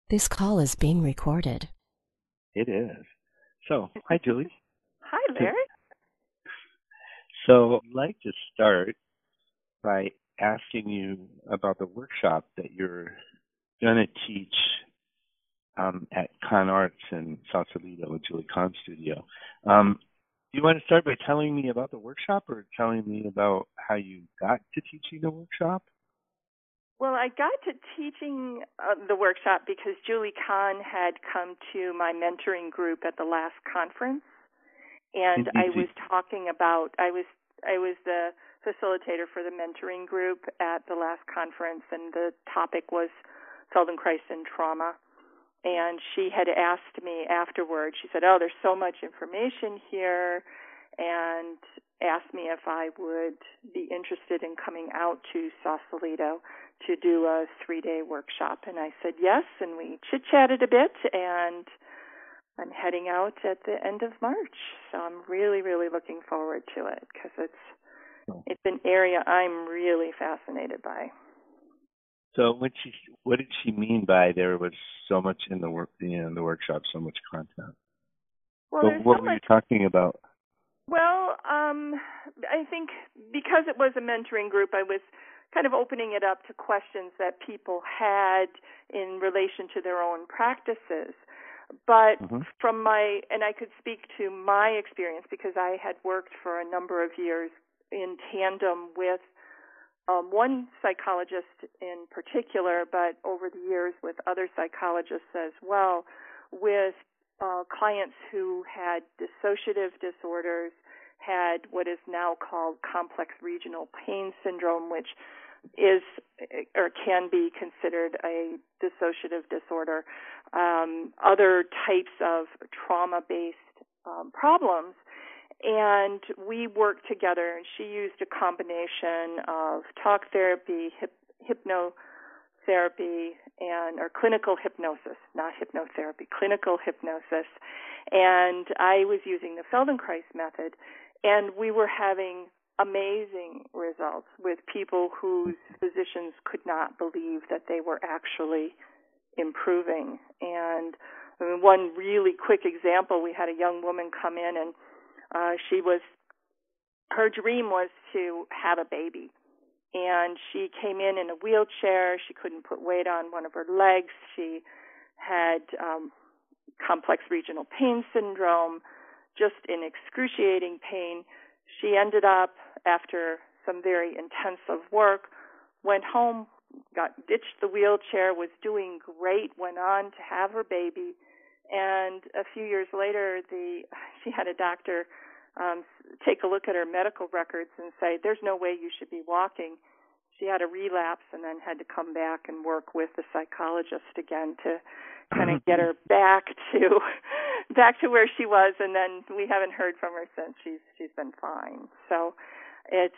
This call is being recorded. It is. So, hi, Julie. Hi, Larry. So, I'd like to start by asking you about the workshop that you're going to teach at Con Arts in Sausalito, at Julie Kahn Studio. Do you want to start by telling me about the workshop or telling me about how you got to teaching the workshop? Well, I got to teaching the workshop because Julie Kahn had come to my mentoring group at the last conference, and I was talking about I was the facilitator for the mentoring group at the last conference, and the topic was Feldenkrais and trauma. And she had asked me afterwards. She said, "Oh, there's so much information here," and asked me if I would be interested in coming out to Sausalito to do a 3-day workshop. And I said yes, and we chit-chatted a bit, and I'm heading out at the end of March. So I'm really, really looking forward to it because it's an area I'm really fascinated by. So what did she mean by there was so much in the workshop, so much content? Well, what were you talking about? Well, I think because it was a mentoring group, I was kind of opening it up to questions that people had in relation to their own practices. But and I could speak to my experience because I had worked for a number of years in tandem with one psychologist in particular, but over the years with other psychologists as well, with clients who had dissociative disorders, had what is now called complex regional pain syndrome, which is or can be considered a dissociative disorder, other types of trauma-based problems. And we worked together, and she used a combination of talk therapy, hypnotherapy, or clinical hypnosis, not hypnotherapy, clinical hypnosis. And I was using the Feldenkrais method, and we were having amazing results with people whose physicians could not believe that they were actually improving. And one really quick example, we had a young woman come in, and her dream was to have a baby. And she came in a wheelchair. She couldn't put weight on one of her legs. She had complex regional pain syndrome, just in excruciating pain. She ended up, after some very intensive work, went home, ditched the wheelchair, was doing great, went on to have her baby. And a few years later, she had a doctor take a look at her medical records and say, "There's no way you should be walking." She had a relapse and then had to come back and work with the psychologist again to kind of get her back to where she was. And then we haven't heard from her since. She's been fine. So it's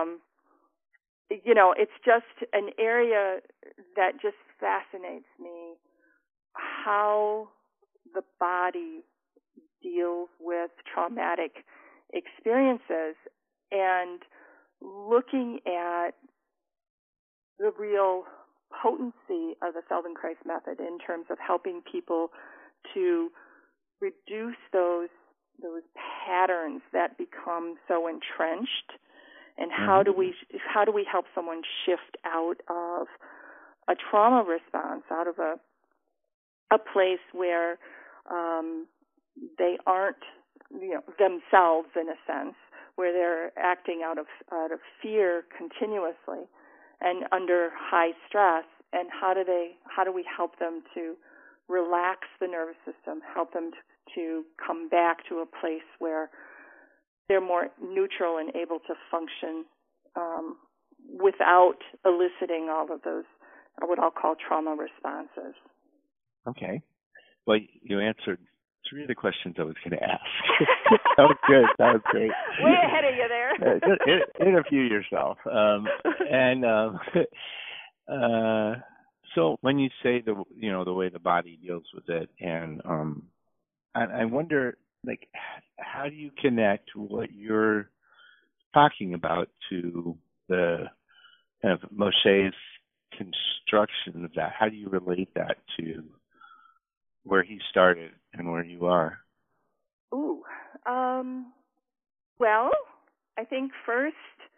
it's just an area that just fascinates me, how the body deals with traumatic experiences, and looking at the real potency of the Feldenkrais method in terms of helping people to reduce those patterns that become so entrenched, and how do we help someone shift out of a trauma response, out of a place where they aren't themselves, in a sense, where they're acting out of fear continuously and under high stress, and how do we help them to relax the nervous system, help them to come back to a place where they're more neutral and able to function without eliciting all of those, what I'll call trauma responses. Okay. Well, you answered 3 of the questions I was going to ask. That was good. That was great. Way ahead of you there. Interview yourself. So when you say the way the body deals with it, and I wonder, like, how do you connect what you're talking about to the kind of Moshe's construction of that? How do you relate that to you started and where you are? Ooh. Well, I think first,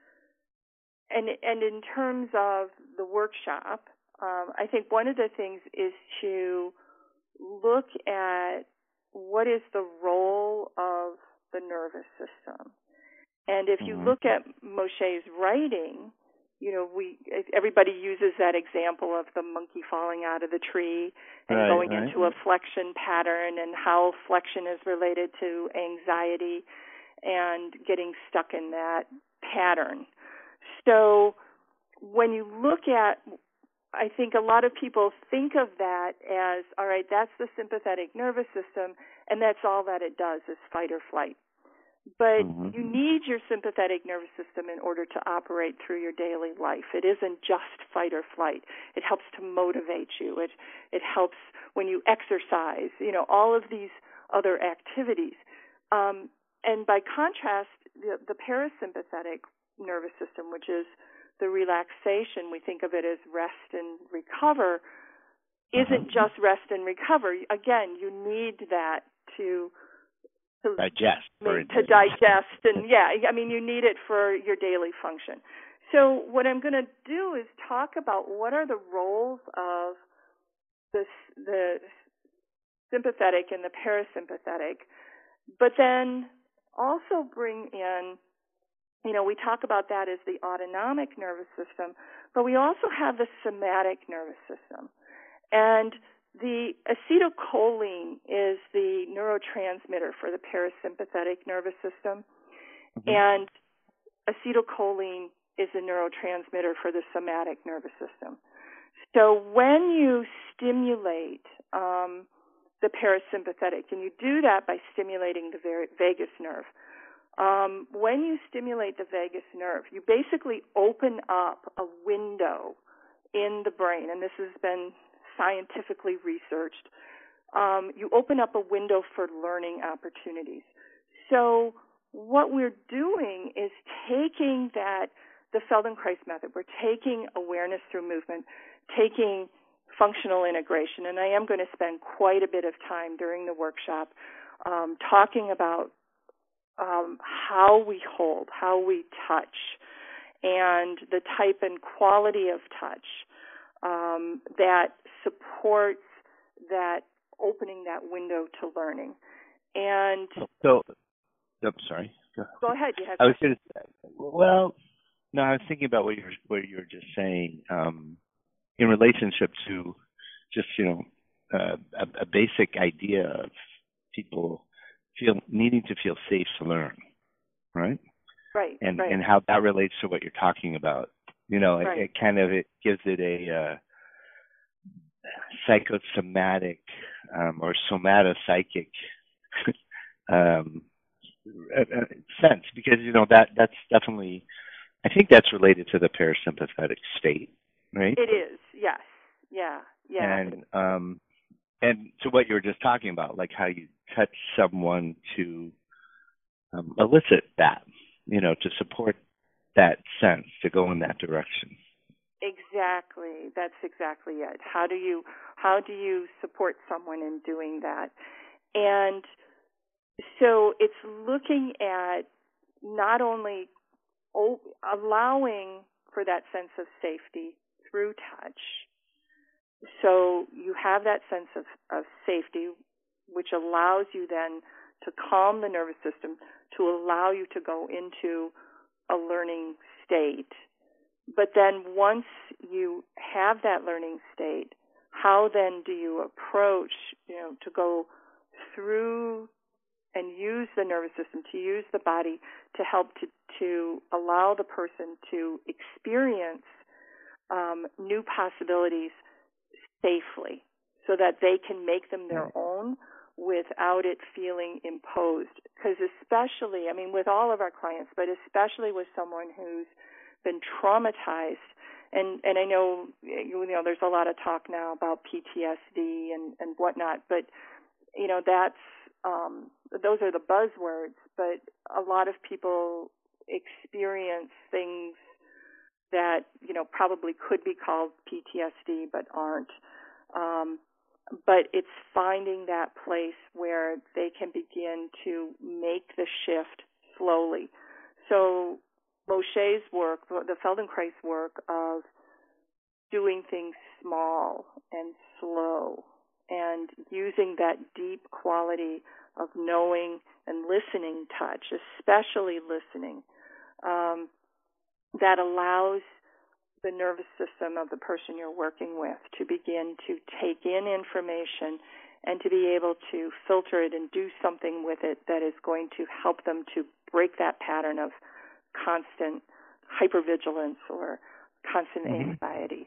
and in terms of the workshop, I think one of the things is to look at what is the role of the nervous system. And if you look at Moshe's writing, everybody uses that example of the monkey falling out of the tree and going into a flexion pattern, and how flexion is related to anxiety and getting stuck in that pattern. So when you look at, I think a lot of people think of that as, all right, that's the sympathetic nervous system, and that's all that it does is fight or flight. But you need your sympathetic nervous system in order to operate through your daily life. It isn't just fight or flight. It helps to motivate you. It helps when you exercise, all of these other activities. And by contrast, the parasympathetic nervous system, which is the relaxation, we think of it as rest and recover, isn't just rest and recover. Again, you need that to digest. To digest, and you need it for your daily function. So what I'm going to do is talk about what are the roles of the sympathetic and the parasympathetic, but then also bring in, we talk about that as the autonomic nervous system, but we also have the somatic nervous system. And the acetylcholine is the neurotransmitter for the parasympathetic nervous system, and acetylcholine is the neurotransmitter for the somatic nervous system. So when you stimulate the parasympathetic, and you do that by stimulating the vagus nerve, when you stimulate the vagus nerve, you basically open up a window in the brain, and this has been scientifically researched. You open up a window for learning opportunities. So what we're doing is taking the Feldenkrais method. We're taking awareness through movement, taking functional integration, and I am going to spend quite a bit of time during the workshop talking about how we hold, how we touch, and the type and quality of touch that supports that opening that window to learning. And I'm sorry. Go ahead. You have I was going to say, well, no, I was thinking about what you were just saying in relationship to just a basic idea of people needing to feel safe to learn, right? Right. And how that relates to what you're talking about. It gives it a psychosomatic or somatopsychic sense, because that's definitely, I think that's related to the parasympathetic state, right? It is, yes, yeah. And to what you were just talking about, like how you touch someone to elicit that, to support that sense, to go in that direction. Exactly. That's exactly it. How do you support someone in doing that? And so it's looking at not only allowing for that sense of safety through touch. So you have that sense of safety, which allows you then to calm the nervous system, to allow you to go into a learning state. But then once you have that learning state, how then do you approach, to go through and use the nervous system, to use the body to help to allow the person to experience new possibilities safely, so that they can make them their own without it feeling imposed. Because especially, with all of our clients, but especially with someone who's been traumatized, and I know there's a lot of talk now about PTSD and whatnot, but that's those are the buzzwords, but a lot of people experience things that probably could be called PTSD but aren't. but it's finding that place where they can begin to make the shift slowly. So Moshe's work, the Feldenkrais work of doing things small and slow and using that deep quality of knowing and listening touch, especially listening, that allows the nervous system of the person you're working with to begin to take in information and to be able to filter it and do something with it that is going to help them to break that pattern of constant hypervigilance or constant anxiety.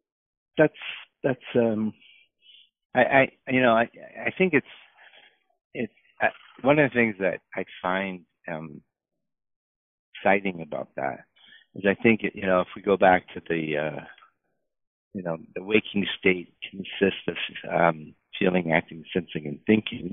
I think it's one of the things that I find exciting about that is I think if we go back to the waking state consists of feeling, acting, sensing, and thinking.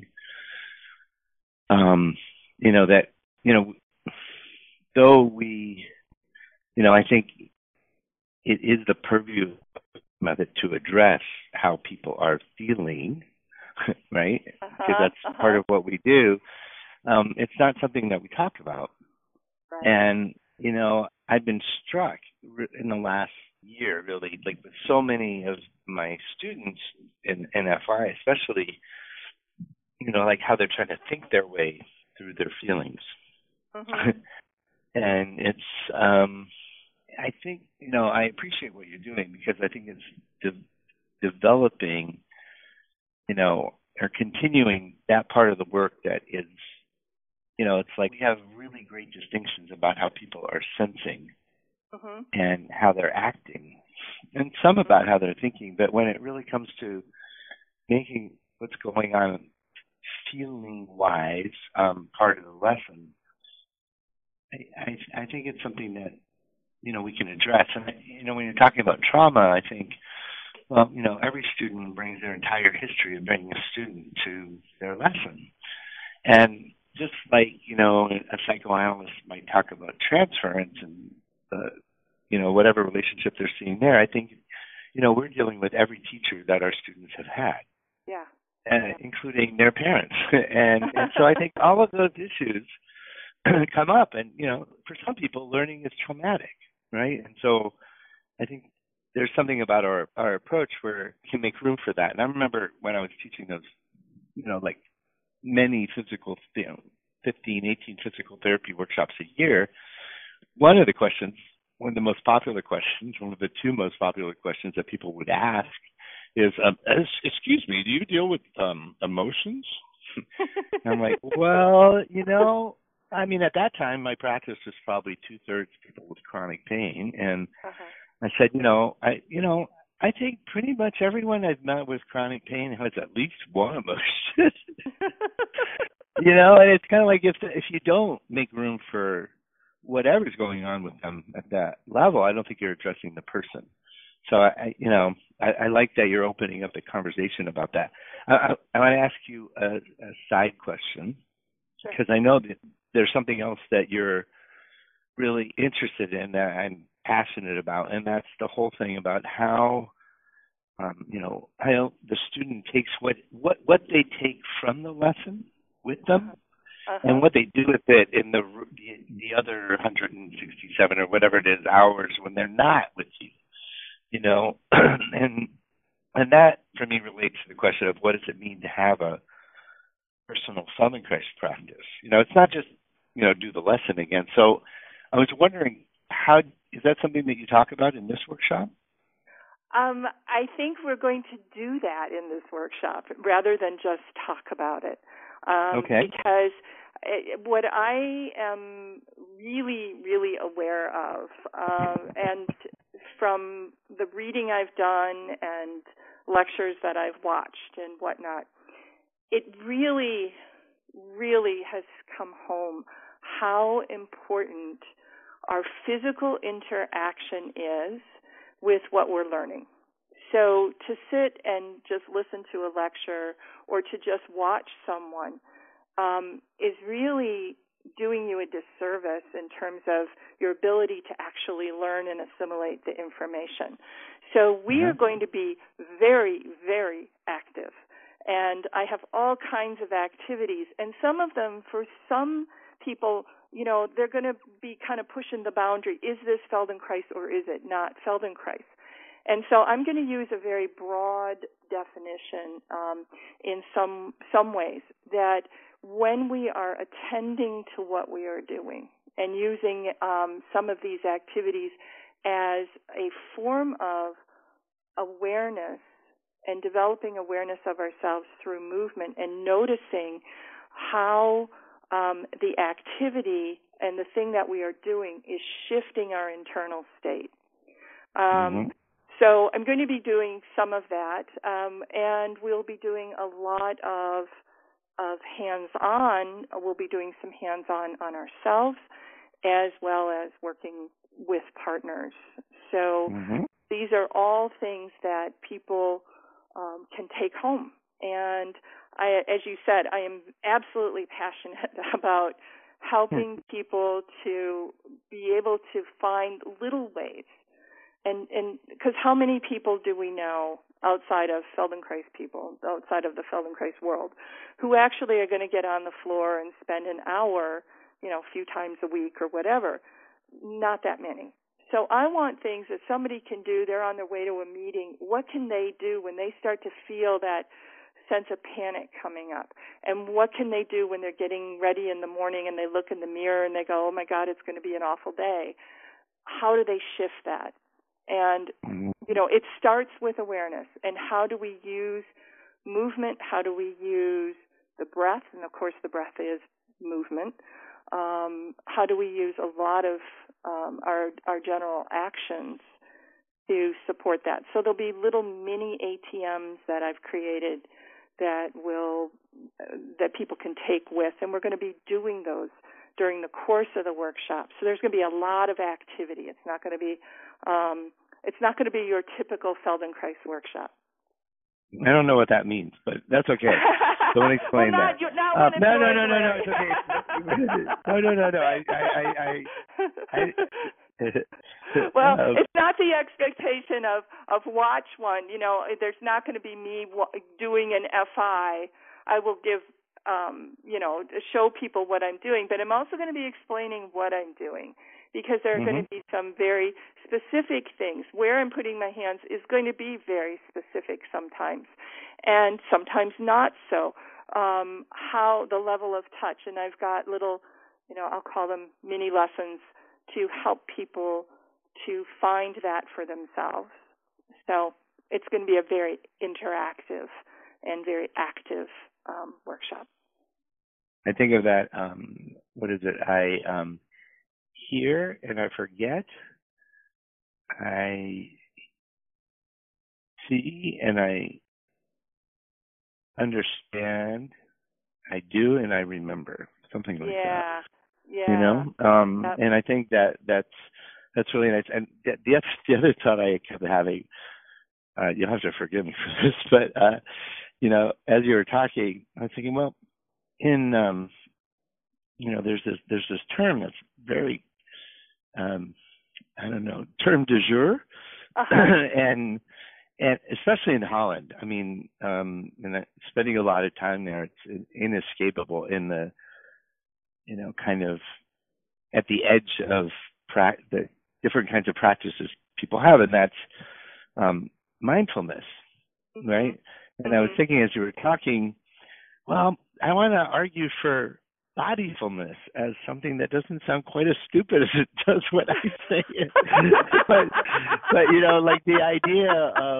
Though we, I think it is the purview of it to address how people are feeling, right? Because that's part of what we do. It's not something that we talk about. Right. And, I've been struck in the last year, really, like with so many of my students in NFI, especially, like how they're trying to think their way through their feelings. And it's, I think, I appreciate what you're doing because I think it's developing, or continuing that part of the work that is, it's like we have really great distinctions about how people are sensing and how they're acting, and some about how they're thinking. But when it really comes to making what's going on feeling-wise part of the lesson, I think it's something that we can address. And when you're talking about trauma, I think, well, every student brings their entire history of bringing a student to their lesson, and just like a psychoanalyst might talk about transference and whatever relationship they're seeing there, I think we're dealing with every teacher that our students have had. Yeah. Including their parents. and so I think all of those issues come up, and for some people learning is traumatic, right? And so I think there's something about our approach where we can make room for that. And I remember when I was teaching those like many 15, 18 physical therapy workshops a year, one of the most popular questions, one of the two most popular questions that people would ask is, excuse me, do you deal with emotions? And I'm like, well, at that time, my practice was probably 2/3 people with chronic pain. And I said, I think pretty much everyone I've met with chronic pain has at least one emotion. And it's kind of like if you don't make room for whatever's going on with them at that level, I don't think you're addressing the person. So I like that you're opening up the conversation about that. I want to ask you a side question, because I know that there's something else that you're really interested in that I'm passionate about, and that's the whole thing about how how the student takes what they take from the lesson with them, and what they do with it in the other 167 or whatever it is hours when they're not with you. And that for me relates to the question of what does it mean to have a personal Feldenkrais practice. It's not just do the lesson again. So I was wondering, how is that something that you talk about in this workshop? I think we're going to do that in this workshop rather than just talk about it. Okay. Because what I am really, really aware of, and from the reading I've done and lectures that I've watched and whatnot, it really, really has come home how important our physical interaction is with what we're learning. So to sit and just listen to a lecture or to just watch someone is really doing you a disservice in terms of your ability to actually learn and assimilate the information. So we are going to be very, very active. And I have all kinds of activities. And some of them, for some people, they're going to be kind of pushing the boundary. Is this Feldenkrais or is it not Feldenkrais? And so I'm going to use a very broad definition in some ways, that when we are attending to what we are doing and using some of these activities as a form of awareness and developing awareness of ourselves through movement and noticing how the activity and the thing that we are doing is shifting our internal state. So I'm going to be doing some of that, and we'll be doing a lot of hands-on. We'll be doing some hands-on on ourselves, as well as working with partners. So these are all things that people can take home. And as you said, I am absolutely passionate about helping people to be able to find little ways. And because how many people do we know outside of Feldenkrais people, outside of the Feldenkrais world, who actually are going to get on the floor and spend an hour, a few times a week or whatever? Not that many. So I want things that somebody can do. They're on their way to a meeting. What can they do when they start to feel that sense of panic coming up? And what can they do when they're getting ready in the morning and they look in the mirror and they go, oh, my God, it's going to be an awful day? How do they shift that? And, it starts with awareness. And how do we use movement? How do we use the breath? And, of course, the breath is movement. How do we use a lot of our general actions to support that? So there'll be little mini ATMs that I've created that people can take with, and we're going to be doing those during the course of the workshop. So there's going to be a lot of activity. It's not going to be your typical Feldenkrais workshop. I don't know what that means, but that's okay. Don't explain that. No, it's okay. No. Well, it's not the expectation of watch one. There's not going to be me doing an FI. I will give, show people what I'm doing, but I'm also going to be explaining what I'm doing, because there are going to be some very specific things. Where I'm putting my hands is going to be very specific sometimes, and sometimes not so. How the level of touch, and I've got little, I'll call them mini lessons to help people to find that for themselves. So it's going to be a very interactive and very active workshop. I think of that, what is it? I hear and I forget. I see and I understand. I do and I remember. Something like that. Yeah. And I think that's really nice. And the other thought I kept having, you'll have to forgive me for this, but as you were talking, I was thinking, well, in there's this term that's very term du jour, and especially in Holland. I mean, and spending a lot of time there, it's inescapable in the kind of at the edge of the different kinds of practices people have, and that's mindfulness, right? And I was thinking as you were talking, well, I want to argue for bodyfulness as something that doesn't sound quite as stupid as it does when I say it. but like the idea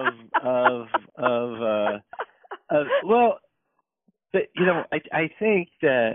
I think that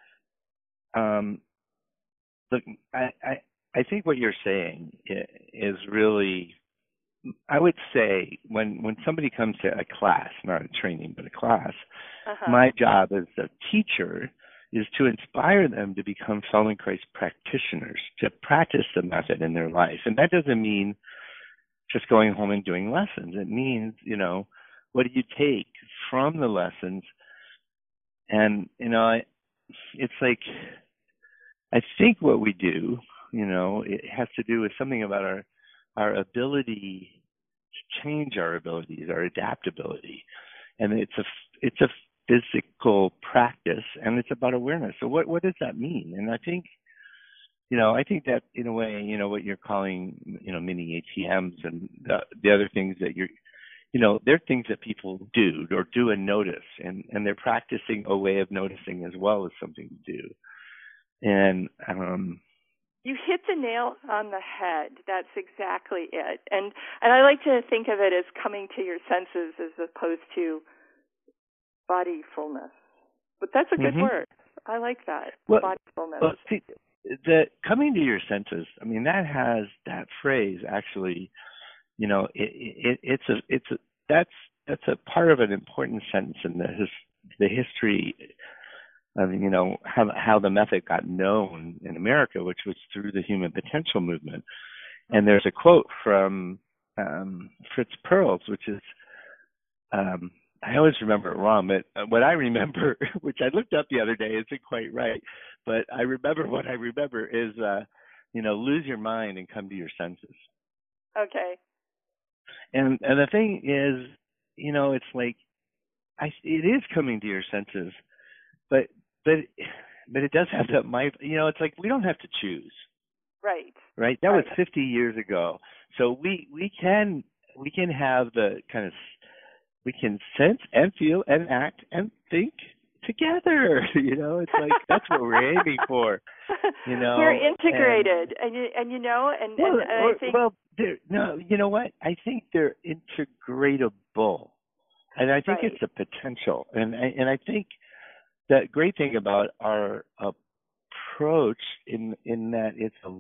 look, I think what you're saying is really, I would say when somebody comes to a class, not a training, but a class, my job as a teacher is to inspire them to become Feldenkrais practitioners, to practice the method in their life. And that doesn't mean just going home and doing lessons. It means, what do you take from the lessons? And, it's like I think what we do, it has to do with something about our ability to change our abilities, our adaptability, and it's a physical practice, and it's about awareness. So what does that mean? And I think that in a way, what you're calling, mini ATMs and the other things that they're things that people do or do and notice, and they're practicing a way of noticing as well as something to do. And you hit the nail on the head. That's exactly it. And I like to think of it as coming to your senses as opposed to bodyfulness. But that's a good word. I like that. Bodyfulness. Well, see, the coming to your senses, I mean, that phrase actually, that's a part of an important sentence in the history of how the method got known in America, which was through the human potential movement. And there's a quote from Fritz Perls, which is I always remember it wrong, but what I remember, which I looked up the other day, isn't quite right, but I remember what I remember is lose your mind and come to your senses. Okay. And the thing is, it's like it is coming to your senses, but it does have that mind. It's like we don't have to choose. Right. That was 50 years ago. So we can have the kind of, we can sense and feel and act and think together. It's like that's what we're aiming for. We're integrated, and I think. Well, you know what? I think they're integratable, and I think it's a potential, and I think the great thing about our approach in that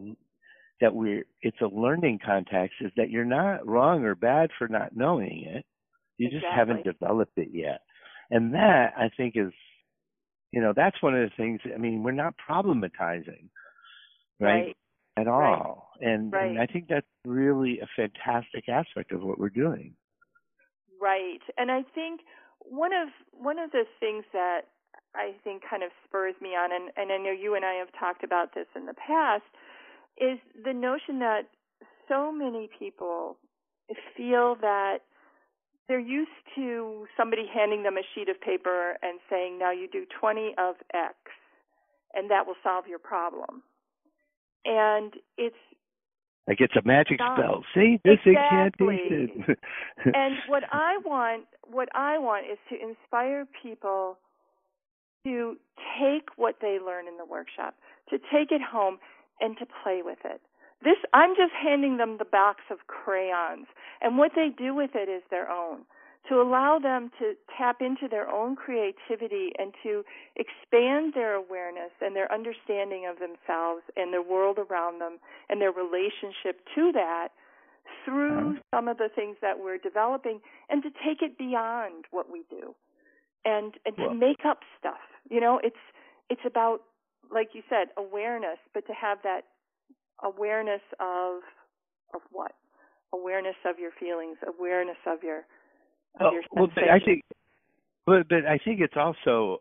it's a learning context is that you're not wrong or bad for not knowing it. You just haven't developed it yet. And that, I think, is, that's one of the things, I mean, we're not problematizing, right? At all. And I think that's really a fantastic aspect of what we're doing. Right. And I think one of the things that I think kind of spurs me on, and I know you and I have talked about this in the past, is the notion that so many people feel that they're used to somebody handing them a sheet of paper and saying, now you do 20 of X, and that will solve your problem. And it's like it's a magic spell. See, this incantation. And what I want is to inspire people to take what they learn in the workshop, to take it home and to play with it. I'm just handing them the box of crayons, and what they do with it is their own, to allow them to tap into their own creativity and to expand their awareness and their understanding of themselves and the world around them and their relationship to that through some of the things that we're developing, and to take it beyond what we do and to make up stuff. It's about, like you said, awareness, but to have that awareness of what? Awareness of your feelings, awareness of your sensations. But I think it's also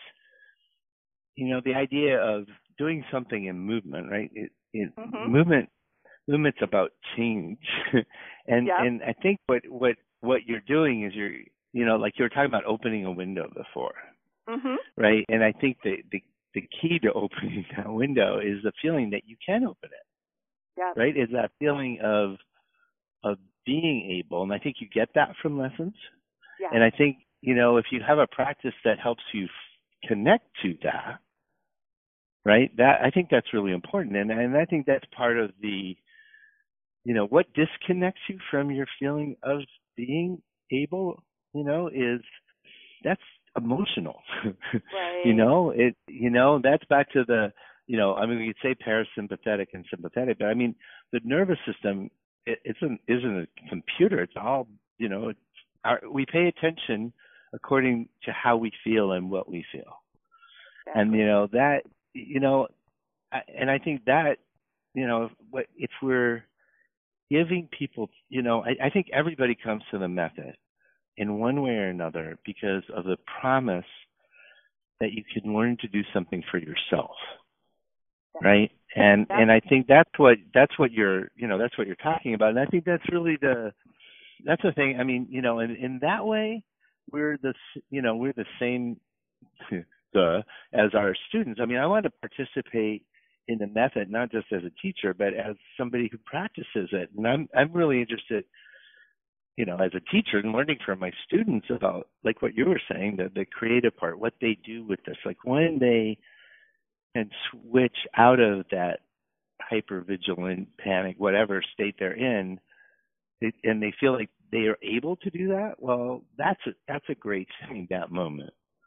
the idea of doing something in movement, right? Movement's about change, and I think what you're doing is like you were talking about opening a window before, right? And I think the key to opening that window is the feeling that you can open it. Yeah. Right? Is that feeling of being able, and I think you get that from lessons. Yeah. And I think, if you have a practice that helps you connect to that, right? I think that's really important. And I think that's part of the, what disconnects you from your feeling of being able, is that's emotional. Right. That's back to the, we could say parasympathetic and sympathetic, but I mean, the nervous system, isn't a computer. It's all, we pay attention according to how we feel and what we feel. Exactly. And I think that, if we're giving people, I think everybody comes to the method in one way or another because of the promise that you can learn to do something for yourself. right? And I think that's what you're talking about. And I think that's really that's the thing. I mean, in that way, we're the same as our students. I mean, I want to participate in the method not just as a teacher, but as somebody who practices it. And I'm really interested, as a teacher and learning from my students about, like what you were saying, the creative part, what they do with this, like when they can switch out of that hypervigilant panic, whatever state they're in, and they feel like they are able to do that. Well, that's a great thing, that moment.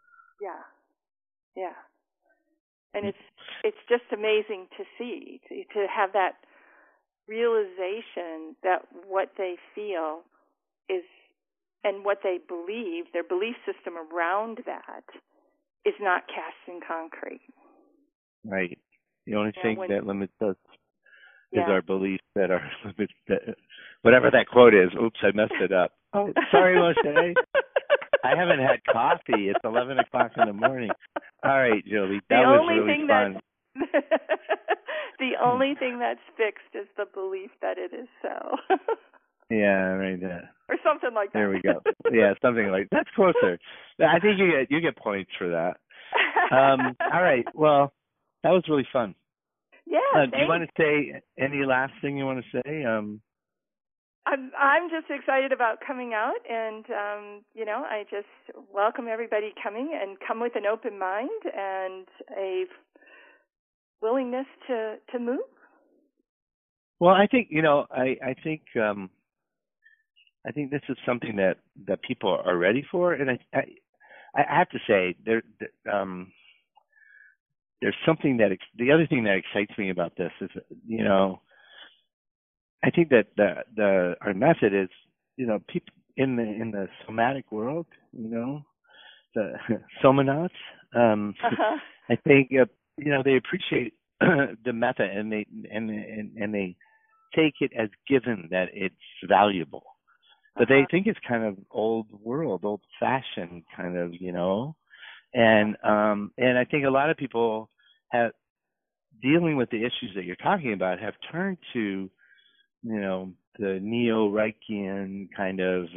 Yeah. And it's just amazing to see, to have that realization that what they feel is, and what they believe, their belief system around that, is not cast in concrete. Right. The only thing that limits us is our belief that our limits, whatever that quote is. Oops, I messed it up. Oh, sorry, Moshe. I haven't had coffee. It's 11 o'clock in the morning. All right, Jolie, that was really fun. The only thing that's fixed is the belief that it is so. Yeah, right there. Or something like that. There we go. Yeah, something like that's closer. I think you get points for that. All right. Well, that was really fun. Yeah. Do you want to say any last thing you want to say? I'm just excited about coming out, and I just welcome everybody coming, and come with an open mind and a willingness to move. Well, I think I think this is something that people are ready for, and I have to say there's something the other thing that excites me about this is I think that our method is people in the somatic world, the somanauts. I think they appreciate the method, and they take it as given that it's valuable. But they think it's kind of old fashioned kind of, and I think a lot of people have, dealing with the issues that you're talking about, have turned to, the neo-Reichian kind of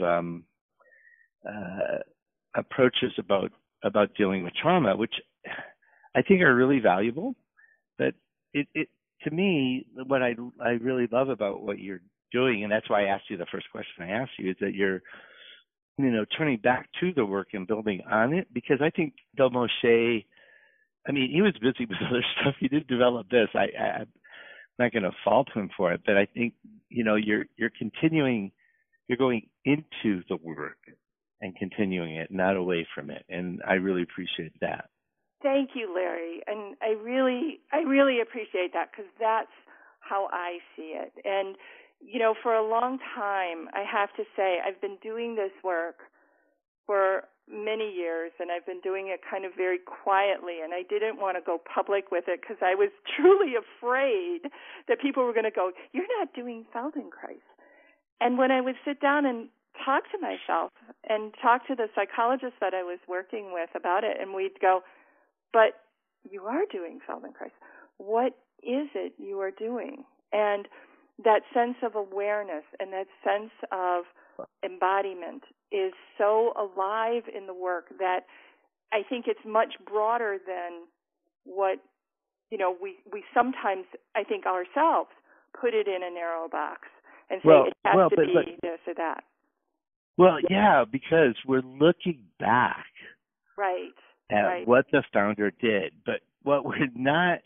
approaches about dealing with trauma, which I think are really valuable. But it to me, what I really love about what you're doing, and that's why I asked you the first question I asked you, is that you're turning back to the work and building on it, because I think Del Moshe, I mean, he was busy with other stuff. He did develop this. I'm not going to fault him for it, but I think you're continuing, you're going into the work and continuing it, not away from it, and I really appreciate that. Thank you, Larry, and I really appreciate that, because that's how I see it. And for a long time, I have to say, I've been doing this work for many years, and I've been doing it kind of very quietly, and I didn't want to go public with it because I was truly afraid that people were going to go, "You're not doing Feldenkrais." And when I would sit down and talk to myself and talk to the psychologist that I was working with about it, and we'd go, "But you are doing Feldenkrais. What is it you are doing?" And that sense of awareness and that sense of embodiment is so alive in the work that I think it's much broader than what, we sometimes, I think ourselves, put it in a narrow box and say it has to be this or that. Well, yeah, because we're looking back at what the founder did. But what we're not,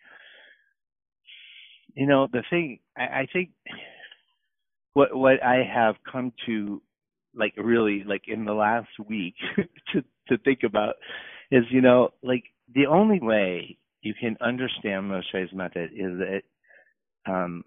the thing, I think what I have come to, really, in the last week to think about is, the only way you can understand Moshe's method is that,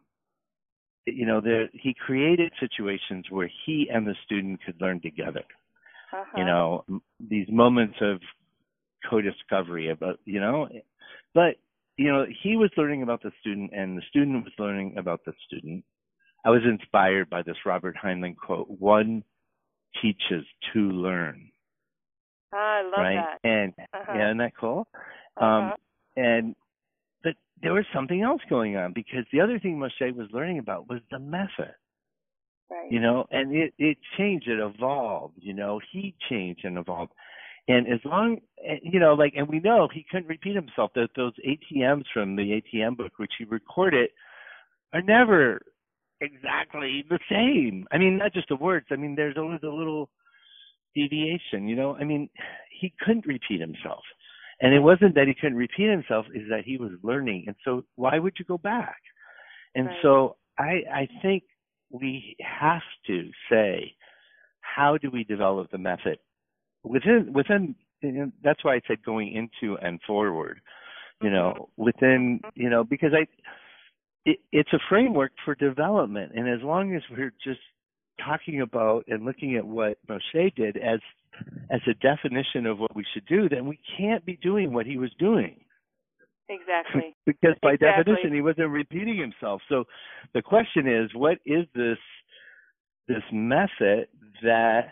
he created situations where he and the student could learn together. These moments of co-discovery about, but, he was learning about the student and the student was learning about the student. I was inspired by this Robert Heinlein quote, "One teaches to learn." I love that. And isn't that cool? And but there was something else going on, because the other thing Moshe was learning about was the method. Right. And it changed, it evolved, he changed and evolved. And as long, and we know he couldn't repeat himself. Those ATMs from the ATM book, which he recorded, are never exactly the same. I mean, not just the words. I mean, there's always a little deviation, I mean, he couldn't repeat himself. And it wasn't that he couldn't repeat himself, is that he was learning. And so why would you go back? And right. So I think we have to say, how do we develop the method within that's why I said going into and forward, within, because it's a framework for development. And as long as we're just talking about and looking at what Moshe did as a definition of what we should do, then we can't be doing what he was doing. Exactly. Because by definition, he wasn't repeating himself. So the question is, what is this method that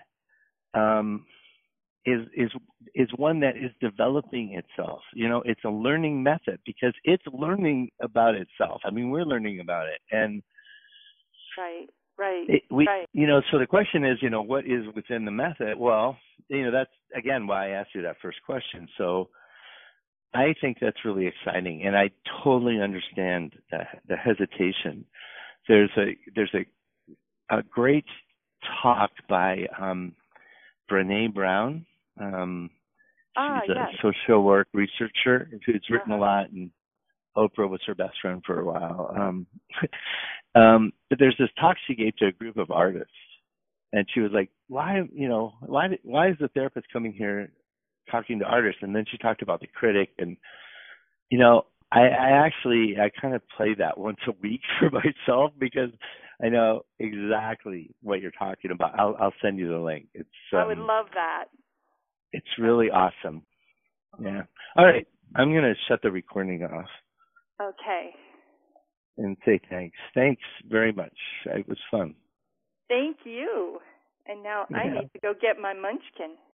is one that is developing itself? It's a learning method because it's learning about itself. I mean, we're learning about it, and right. So the question is, what is within the method? Well, that's again why I asked you that first question. So I think that's really exciting, and I totally understand the hesitation. There's a great talk by Brené Brown. She's a social work researcher who's written a lot, and Oprah was her best friend for a while. But there's this talk she gave to a group of artists, and she was like, why is the therapist coming here talking to artists? And then she talked about the critic, and I kind of play that once a week for myself, because I know exactly what you're talking about. I'll send you the link. I would love that. It's really awesome. Yeah. All right. I'm going to shut the recording off. Okay. And say thanks. Thanks very much. It was fun. Thank you. And now I need to go get my munchkin.